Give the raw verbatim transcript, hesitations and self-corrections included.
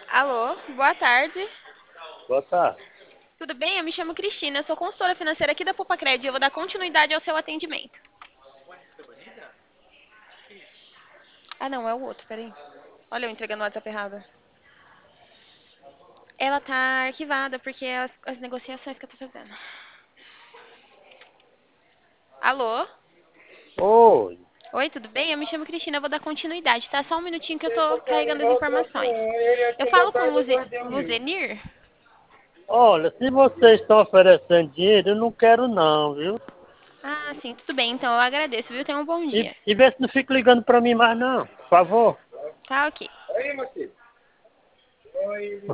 Alô, boa tarde. Boa tarde. Tudo bem? Eu me chamo Cristina, eu sou consultora financeira aqui da Popacred e eu vou dar continuidade ao seu atendimento. Ah, não, é o outro, peraí. Olha eu entregando o WhatsApp errado. Ela tá arquivada porque é as, as negociações que eu tô fazendo. Alô? Oi. Oi, tudo bem? Eu me chamo Cristina, eu vou dar continuidade, tá? Só um minutinho que eu tô carregando as informações. Eu falo com o Luze, Luzenir? Olha, se vocês estão oferecendo dinheiro, eu não quero não, viu? Ah, sim, tudo bem, então eu agradeço, viu? Tenha um bom E, dia. e vê se não fica ligando pra mim mais não, por favor. Tá, ok.